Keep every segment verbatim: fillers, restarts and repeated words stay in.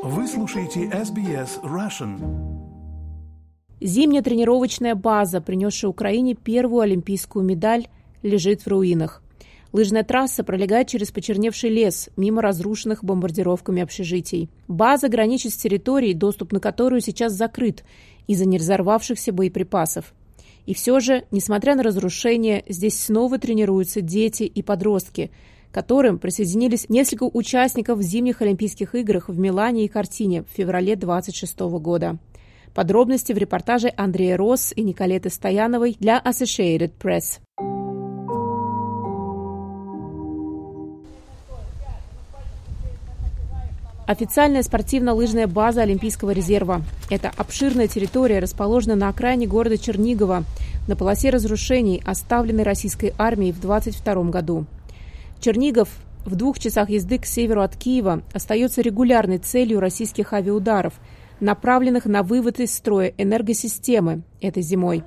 Вы слушаете эс би эс Russian. Зимняя тренировочная база, принесшая Украине первую олимпийскую медаль, лежит в руинах. Лыжная трасса пролегает через почерневший лес, мимо разрушенных бомбардировками общежитий. База граничит с территорией, доступ на которую сейчас закрыт из-за неразорвавшихся боеприпасов. И все же, несмотря на разрушения, здесь снова тренируются дети и подростки, к которым присоединились несколько участников в зимних Олимпийских играх в Милане и Кортине в феврале двадцать шестого года. Подробности в репортаже Андрея Росс и Николеты Стояновой для Associated Press. Официальная спортивно-лыжная база Олимпийского резерва. Это обширная территория, расположена на окраине города Чернигова, на полосе разрушений, оставленной российской армией в двадцать втором году. Чернигов в двух часах езды к северу от Киева остается регулярной целью российских авиаударов, направленных на вывод из строя энергосистемы этой зимой.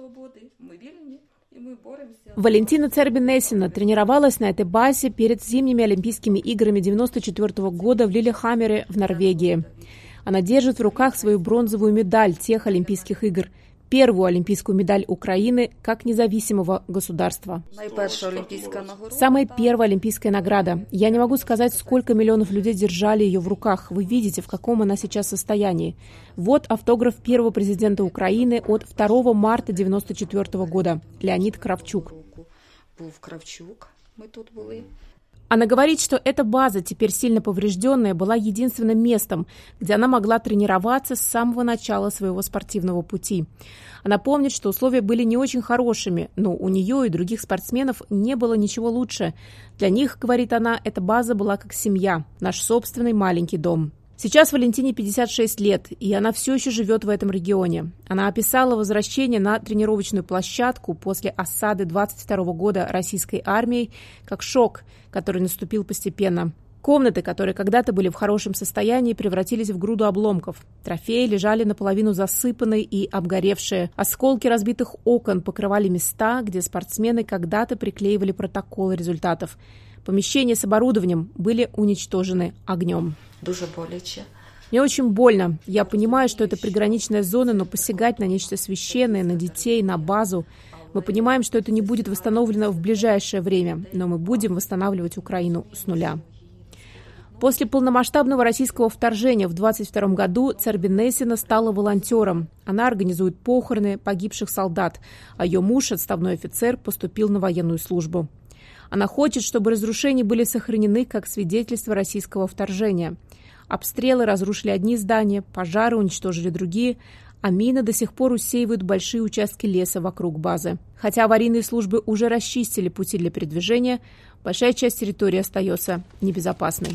Валентина Цербинесина тренировалась на этой базе перед зимними Олимпийскими играми девяносто четвёртого года в Лилехаммере в Норвегии. Она держит в руках свою бронзовую медаль тех Олимпийских игр, первую олимпийскую медаль Украины как независимого государства. Самая первая олимпийская награда. Я не могу сказать, сколько миллионов людей держали ее в руках. Вы видите, в каком она сейчас состоянии. Вот автограф первого президента Украины от второго марта девяносто четвёртого года. Леонид Кравчук. Она говорит, что эта база, теперь сильно поврежденная, была единственным местом, где она могла тренироваться с самого начала своего спортивного пути. Она помнит, что условия были не очень хорошими, но у нее и других спортсменов не было ничего лучше. Для них, говорит она, эта база была как семья, наш собственный маленький дом. Сейчас Валентине пятьдесят шесть лет, и она все еще живет в этом регионе. Она описала возвращение на тренировочную площадку после осады двадцать второго года российской армией как шок, который наступил постепенно. Комнаты, которые когда-то были в хорошем состоянии, превратились в груду обломков. Трофеи лежали наполовину засыпанные и обгоревшие. Осколки разбитых окон покрывали места, где спортсмены когда-то приклеивали протоколы результатов. Помещения с оборудованием были уничтожены огнем. Мне очень больно. Я понимаю, что это приграничная зона, но посягать на нечто священное, на детей, на базу. Мы понимаем, что это не будет восстановлено в ближайшее время, но мы будем восстанавливать Украину с нуля. После полномасштабного российского вторжения в двадцать втором году Цербинесина стала волонтером. Она организует похороны погибших солдат, а ее муж, отставной офицер, поступил на военную службу. Она хочет, чтобы разрушения были сохранены как свидетельство российского вторжения. Обстрелы разрушили одни здания, пожары уничтожили другие, а мины до сих пор усеивают большие участки леса вокруг базы. Хотя аварийные службы уже расчистили пути для передвижения, большая часть территории остается небезопасной.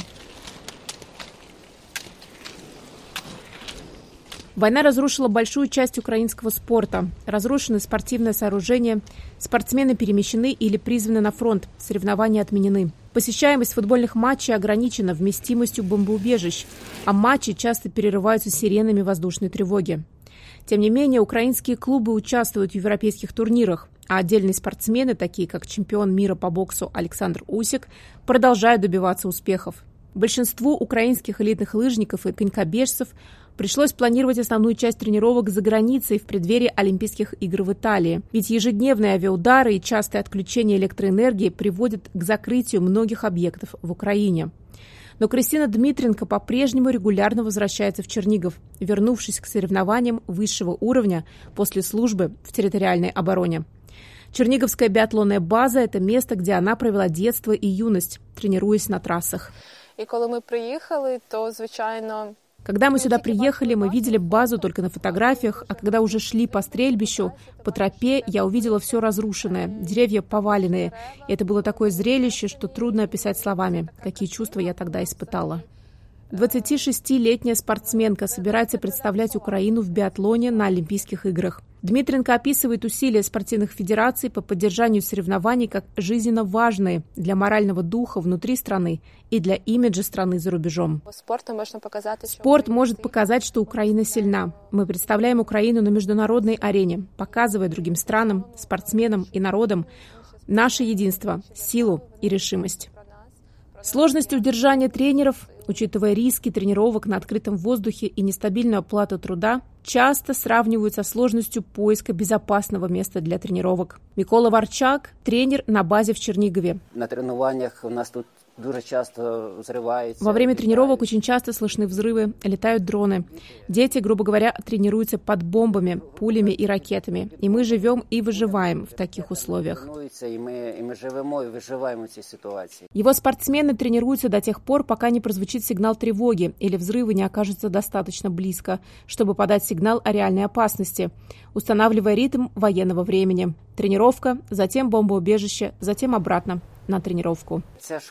Война разрушила большую часть украинского спорта. Разрушены спортивные сооружения, спортсмены перемещены или призваны на фронт, соревнования отменены. Посещаемость футбольных матчей ограничена вместимостью бомбоубежищ, а матчи часто перерываются сиренами воздушной тревоги. Тем не менее, украинские клубы участвуют в европейских турнирах, а отдельные спортсмены, такие как чемпион мира по боксу Александр Усик, продолжают добиваться успехов. Большинству украинских элитных лыжников и конькобежцев пришлось планировать основную часть тренировок за границей в преддверии Олимпийских игр в Италии. Ведь ежедневные авиаудары и частые отключения электроэнергии приводят к закрытию многих объектов в Украине. Но Кристина Дмитренко по-прежнему регулярно возвращается в Чернигов, вернувшись к соревнованиям высшего уровня после службы в территориальной обороне. Черниговская биатлонная база – это место, где она провела детство и юность, тренируясь на трассах. И когда мы приехали, то, звичайно... Когда мы сюда приехали, мы видели базу только на фотографиях, а когда уже шли по стрельбищу, по тропе, я увидела все разрушенное, деревья поваленные. И это было такое зрелище, что трудно описать словами, какие чувства я тогда испытала. двадцатишестилетняя спортсменка собирается представлять Украину в биатлоне на Олимпийских играх. Дмитренко описывает усилия спортивных федераций по поддержанию соревнований как жизненно важные для морального духа внутри страны и для имиджа страны за рубежом. Спорт может показать, что Украина сильна. Мы представляем Украину на международной арене, показывая другим странам, спортсменам и народам наше единство, силу и решимость. Сложность удержания тренеров учитывая риски тренировок на открытом воздухе и нестабильную оплату труда, часто сравнивают со сложностью поиска безопасного места для тренировок. Микола Варчак – тренер на базе в Чернигове. На тренуваннях у нас тут дуже часто взрываются. Во время тренировок очень часто слышны взрывы, летают дроны. Дети, грубо говоря, тренируются под бомбами, пулями и ракетами. И мы живем и выживаем в таких условиях. И мы, и мы живем и выживаем в этой ситуации. Его спортсмены тренируются до тех пор, пока не прозвучит сигнал тревоги или взрывы не окажутся достаточно близко, чтобы подать сигнал о реальной опасности, устанавливая ритм военного времени. Тренировка, затем бомбоубежище, затем обратно на тренировку.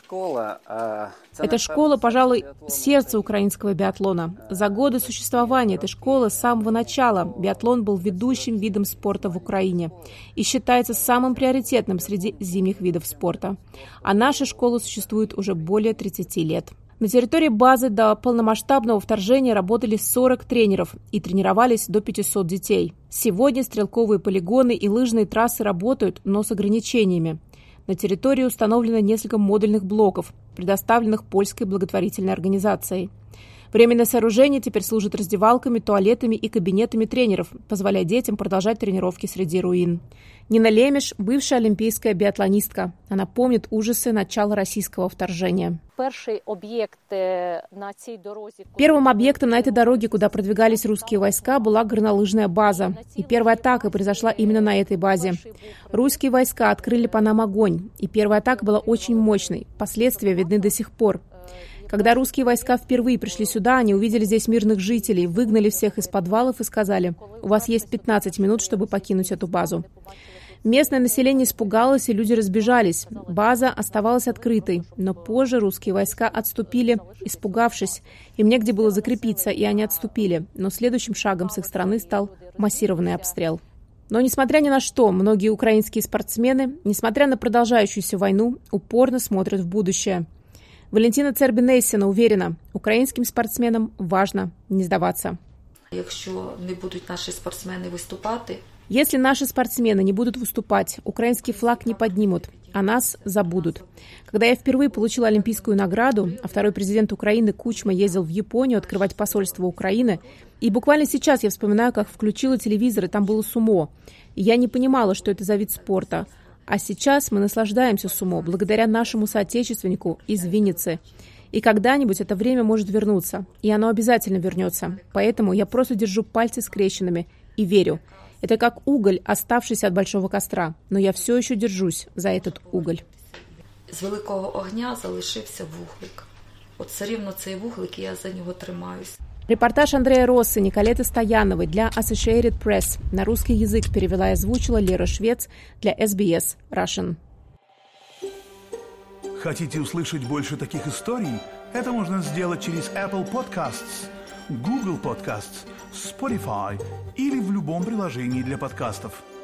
Эта школа, пожалуй, сердце украинского биатлона. За годы существования этой школы с самого начала биатлон был ведущим видом спорта в Украине и считается самым приоритетным среди зимних видов спорта. А наша школа существует уже более тридцати лет. На территории базы до полномасштабного вторжения работали сорок тренеров и тренировались до пятисот детей. Сегодня стрелковые полигоны и лыжные трассы работают, но с ограничениями. На территории установлено несколько модульных блоков, предоставленных польской благотворительной организацией. Временное сооружение теперь служит раздевалками, туалетами и кабинетами тренеров, позволяя детям продолжать тренировки среди руин. Нина Лемеш – бывшая олимпийская биатлонистка. Она помнит ужасы начала российского вторжения. Первым объектом на этой дороге, куда продвигались русские войска, была горнолыжная база. И первая атака произошла именно на этой базе. Русские войска открыли по нам огонь, и первая атака была очень мощной. Последствия видны до сих пор. Когда русские войска впервые пришли сюда, они увидели здесь мирных жителей, выгнали всех из подвалов и сказали: «У вас есть пятнадцать минут, чтобы покинуть эту базу». Местное население испугалось, и люди разбежались. База оставалась открытой, но позже русские войска отступили, испугавшись. Им негде было закрепиться, и они отступили. Но следующим шагом с их стороны стал массированный обстрел. Но, несмотря ни на что, многие украинские спортсмены, несмотря на продолжающуюся войну, упорно смотрят в будущее. Валентина Цербінейсіна уверена, украинским спортсменам важно не сдаваться. Если не будут наши спортсмены выступать, Если наши спортсмены не будут выступать, украинский флаг не поднимут, а нас забудут. Когда я впервые получила олимпийскую награду, а второй президент Украины Кучма ездил в Японию открывать посольство Украины, и буквально сейчас я вспоминаю, как включила телевизор, и там было сумо. И я не понимала, что это за вид спорта. А сейчас мы наслаждаемся сумо благодаря нашему соотечественнику из Винницы. И когда-нибудь это время может вернуться, и оно обязательно вернется. Поэтому я просто держу пальцы скрещенными и верю. Это как уголь, оставшийся от большого костра, но я все еще держусь за этот уголь. З великого огня залишився вуглик. От все рівно цей вуглик, і я за нього тримаюсь. Репортаж Андрея Росса, Николеты Стояновой для Associated Press. На русский язык перевела и озвучила Лера Швец для эс би эс Russian. Хотите услышать больше таких историй? Это можно сделать через Apple Podcasts, Google Podcasts, Spotify или в любом приложении для подкастов.